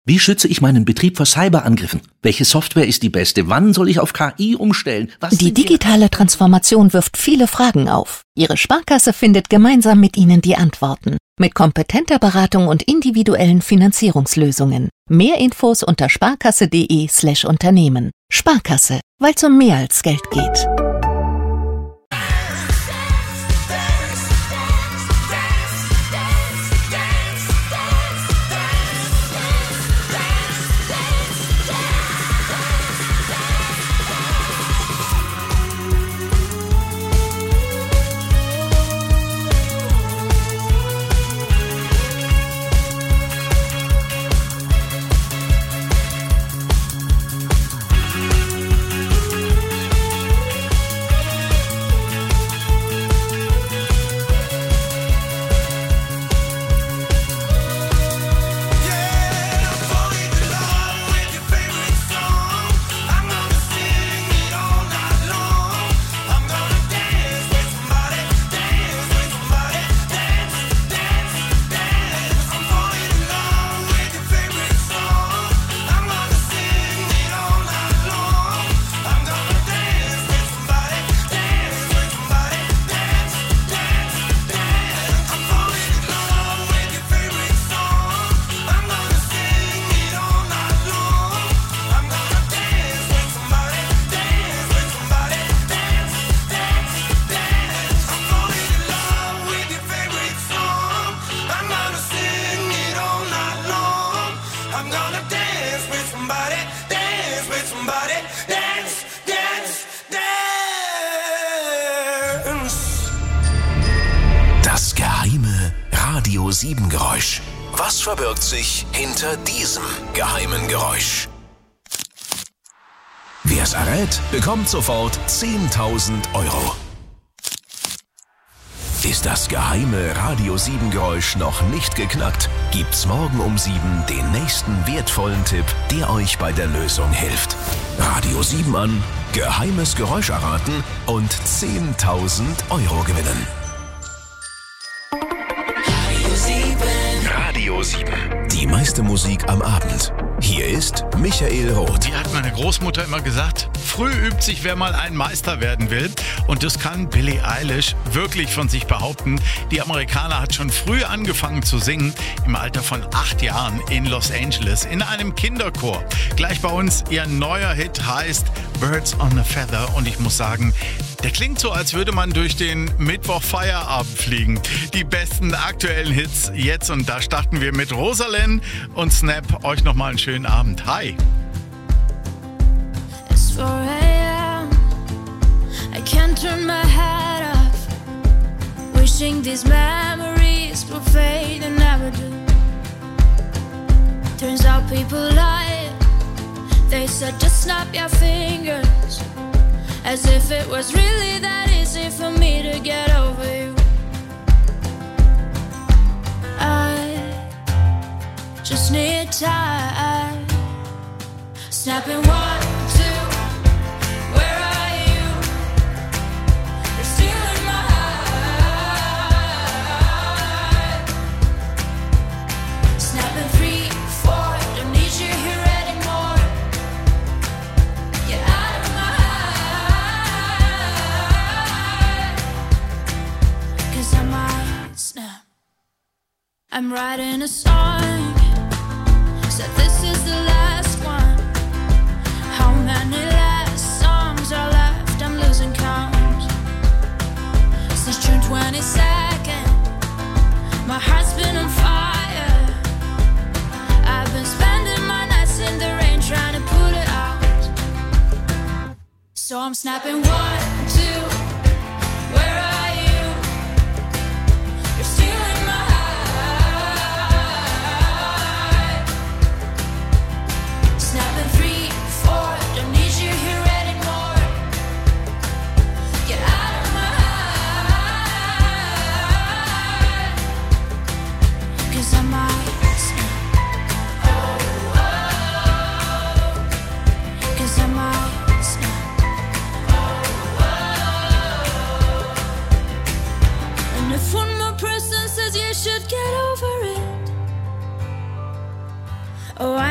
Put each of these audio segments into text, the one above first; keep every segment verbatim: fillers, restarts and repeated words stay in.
Wie schütze ich meinen Betrieb vor Cyberangriffen? Welche Software ist die beste? Wann soll ich auf K I umstellen? Was die digitale Transformation wirft viele Fragen auf. Ihre Sparkasse findet gemeinsam mit Ihnen die Antworten. Mit kompetenter Beratung und individuellen Finanzierungslösungen. Mehr Infos unter sparkasse.de slash Unternehmen. Sparkasse, weil es um mehr als Geld geht. Das geheime Radio sieben Geräusch. Was verbirgt sich hinter diesem geheimen Geräusch? Wer es errät, bekommt sofort zehntausend Euro. Ist das geheime Radio sieben Geräusch noch nicht geknackt, gibt's morgen um sieben den nächsten wertvollen Tipp, der euch bei der Lösung hilft. Radio sieben an, geheimes Geräusch erraten und zehntausend Euro gewinnen. Radio sieben. Die meiste Musik am Abend. Hier ist Michael Roth. Wie hat meine Großmutter immer gesagt, früh übt sich, wer mal ein Meister werden will. Und das kann Billie Eilish wirklich von sich behaupten. Die Amerikaner hat schon früh angefangen zu singen, im Alter von acht Jahren in Los Angeles, in einem Kinderchor. Gleich bei uns ihr neuer Hit heißt Birds on a Feather. Und ich muss sagen, der klingt so, als würde man durch den Mittwoch-Feierabend fliegen. Die besten aktuellen Hits jetzt, und da starten wir mit Rosalind und Snap. Euch nochmal einen schönen Abend. Hi. It's four a.m. I can't turn my head off. Wishing these memories will fade and never do. Turns out people lie. They said just snap your fingers. As if it was really that easy for me to get over you. I just need time. Snapping one, two, where are you? You're stealing my heart. Snapping three, four, don't need you here anymore. Get out of my heart. Cause I might snap. I'm writing a song. Said this is the last one. How many last songs are left? I'm losing count. Since June twenty-second, my heart's been on fire. I've been spending my nights in the rain trying to put it out. So I'm snapping one, two, where are you? You're stealing my heart. Snapping three, four, don't need you here anymore. Get out of my heart. Cause I might snap. Oh, oh. Cause I might snap. Oh, oh.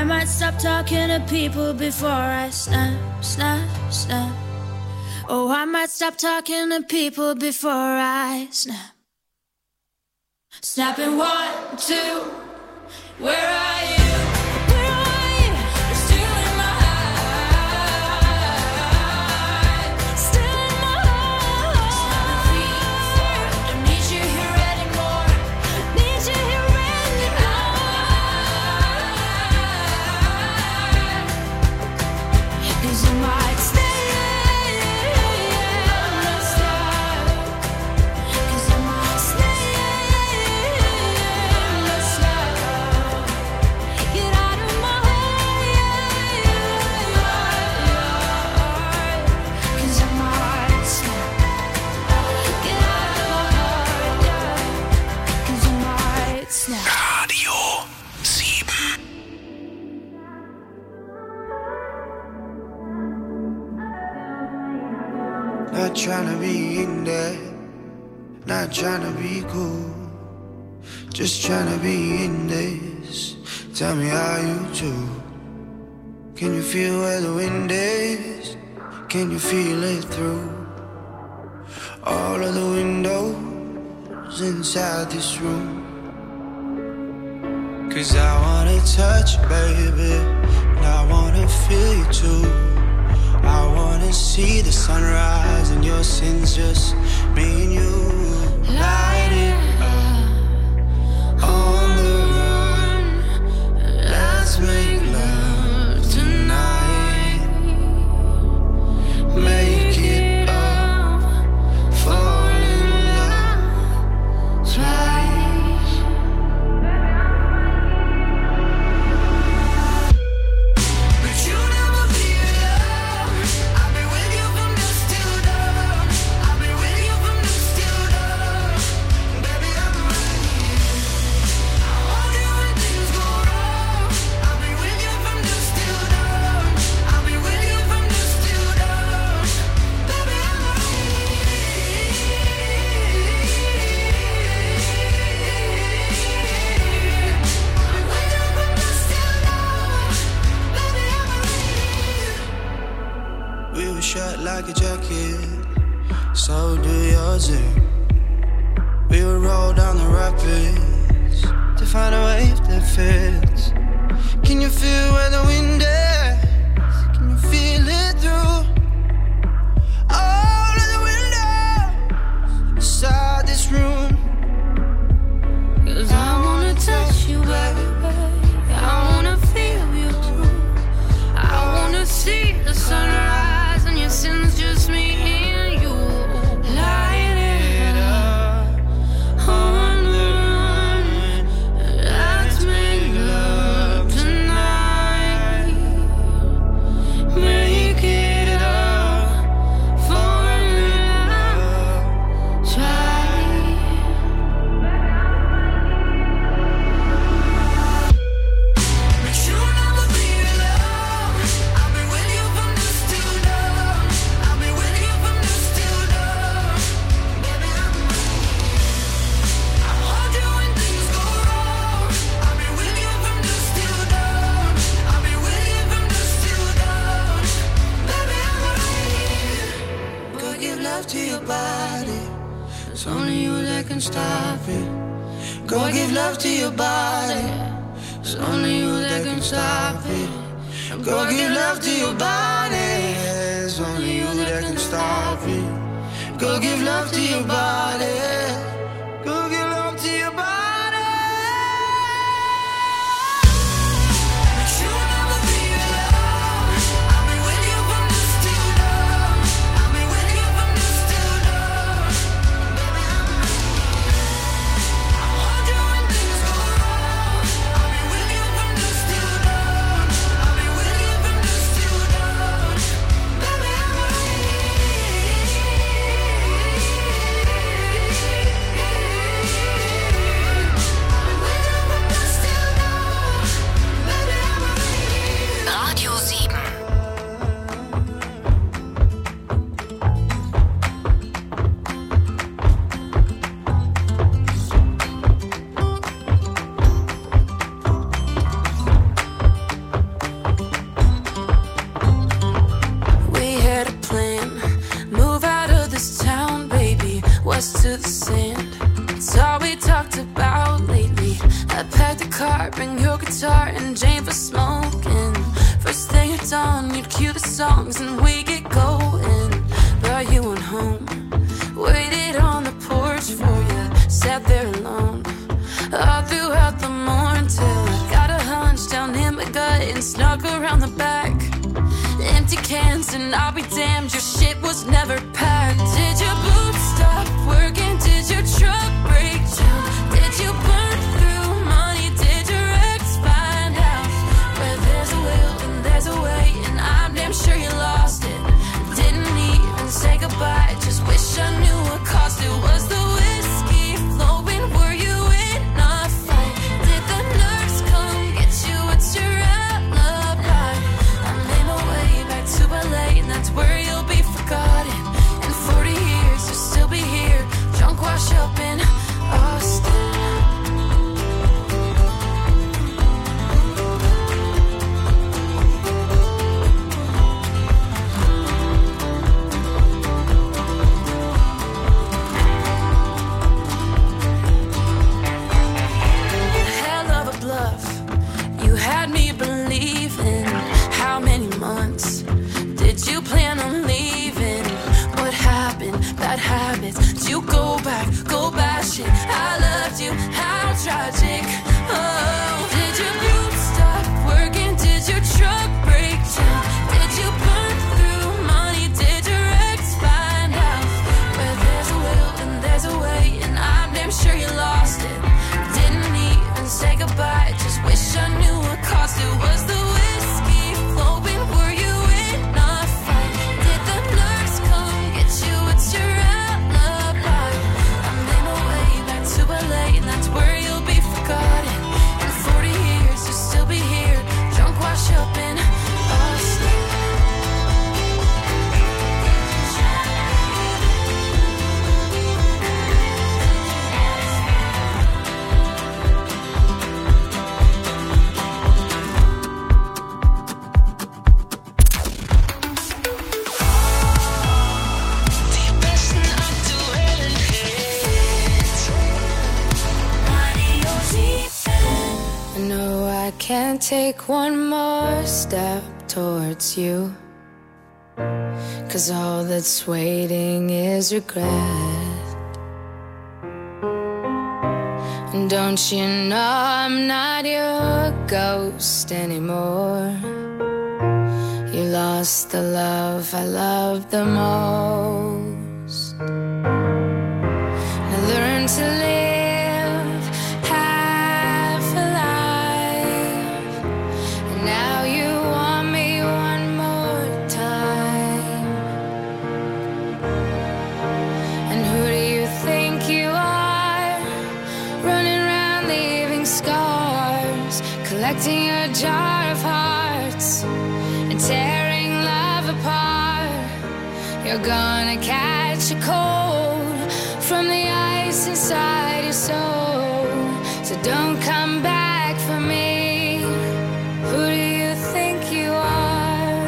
might stop talking to people before I snap, snap, snap. Oh, I might stop talking to people before I snap. Snapping one, two, where are you? Where are you? You're still in my heart. Still in my heart. Snapping three, four, don't need you here anymore. Need you here anymore. 'Cause I might stay. Not tryna be in there, not tryna be cool, just tryna be in this. Tell me how you do. Can you feel where the wind is? Can you feel it through all of the windows inside this room? 'Cause I wanna touch you, baby, and I wanna feel you too. I wanna see the sunrise and your sins, just me and you. Light it up on the run. Let's make love tonight. Make it up, fall in love twice. But you never be alone. I'll be with you from dusk till dawn. I'll be with you from dusk till dawn. Baby, I'm right here. I hold you when things go wrong. I'll be with you from dusk till dawn. I'll be with you from dusk till dawn. Baby, I'm right here. I'm with you from dusk till dawn. Baby, I'm right here. We were shut like a jacket, so do yours. eh? We would roll down the rapids to find a wave that fits. Can you feel where the wind is? Can you feel it through all of the windows inside this room? 'Cause I wanna touch you, baby. I wanna feel you too. I wanna see the sunrise and your sins, just me and you. Light it up on the run. Let's make love tonight. Make it up, fall in love twice. But you'll never be alone. I'll be with you from dusk till dawn. I'll be with you from dusk till dawn. Baby, I'm right here. I hold you when things go wrong. I'll be with you from dusk till dawn. I'll be with you from dusk till dawn. Baby, I'm right here. Go give love to your body. It's only you that can stop it. Go give love to your body. It's only you that can stop it. Go give love to your body. It's only you that can stop it. Go give love to your body. Go give love to your body. But you'll never be alone. I'll be with you from dusk till dawn. I'll be with you from dusk till dawn. Baby, I'm right here. I hold you when things go wrong. I'll be with you from dusk till dawn. I'll be with you from dusk till dawn. Baby, I'm right here. for smoking. First thing at dawn, you'd cue the songs and we get going. But you went home, waited on the porch for you, sat there alone all throughout the morn till I got a hunch down in my gut and snuck around the back. Empty cans and I'll be damned, your shit was never packed. Did your boots stop working? Did your truck break down? Did you burn through money? Did your ex find out? Where there's a will and there's a way, and I'm damn sure you lost it. Didn't even say goodbye, just wish I knew what cost it. Was the whiskey flowing? Were you in a fight? Did the nurse come get you? What's your alibi? I made my way back to L A, and that's where you'll be forgotten. In forty years, you'll still be here, drunk, wash up in Austin. Hell of a bluff, you had me believing. How many months did you plan on leaving? What happened? Bad habits. Did you go back? Go bash it. I loved you. How tragic. Oh, did your boots stop working? Did your truck break down? Did you burn through money? Did your ex find out? Where there's a will and there's a way, and I'm damn sure you lost it. Didn't even say goodbye, just wish I knew what cost it. Was the whiskey flowing? Were you in a fight? Did the nurse come get you? What's your alibi? I made my way back to L A, and that's where you'll be forgotten. In forty years, you'll still be here, drunk, wash up in Austin. I know I can't take one more step towards you, 'cause all that's waiting is regret. And don't you know I'm not your ghost anymore? You lost the love I loved the most. I learned to live half alive, and now you want me one more time. And who do you think you are, running around leaving scars, collecting your jar of hearts and tearing love apart? You're gonna catch a cold from the ice inside your soul, so don't come back for me. Who do you think you are?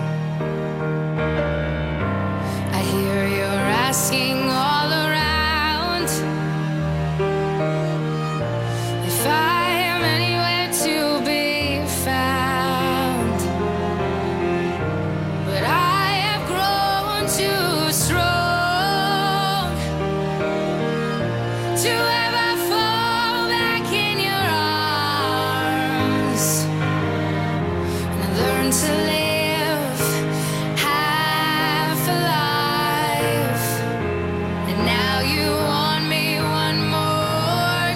I hear you're asking all around if I am anywhere to be found, but I have grown too strong to ever fall back in your arms. And I learned to live half alive, and now you want me one more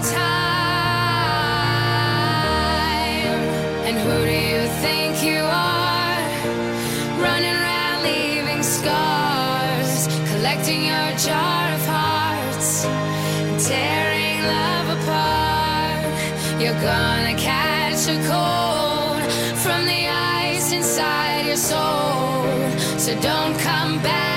time. And who do you think you are, running around leaving scars, collecting your jar of hearts and tearing love apart? You're gonna catch a cold from the ice inside your soul, so don't come back